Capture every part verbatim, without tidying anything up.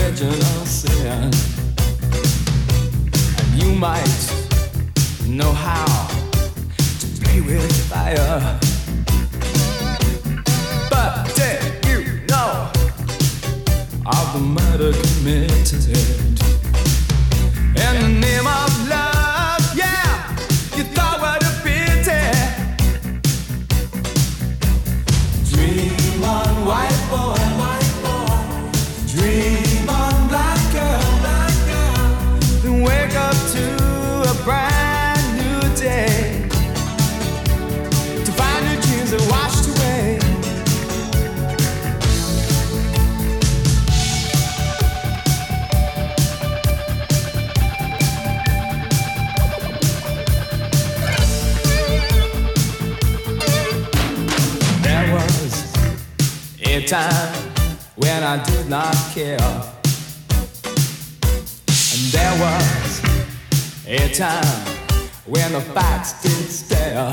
original sin. And you might know how to play with fire. But did you know of the murder committed in the name of love? Yeah, you thought what a pity. Dream on, white boy, white boy. Dream on, black girl, black girl. Then wake up to a brand new day, to find your dreams are washed away. There was a time when I did not care, and there was a time when the facts did stare.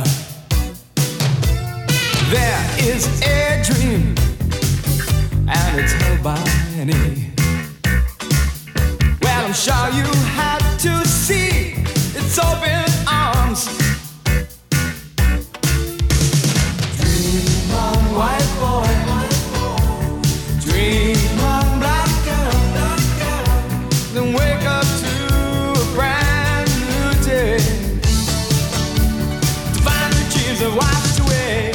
There is a dream, and it's held by many. Well, I'm sure you have to see its open arms. Dream on, white boy, white boy. Dream on, black girl, black girl. Then wake up to a brand new day, to find the dreams that washed away.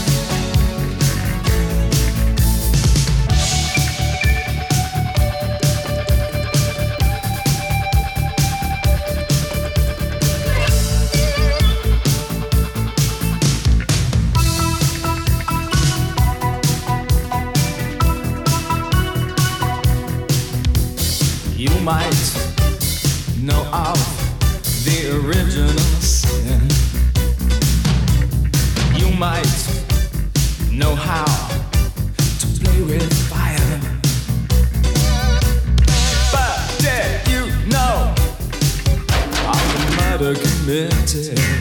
You might know of the original sin. You might know how to play with fire. But did you know of the murder committed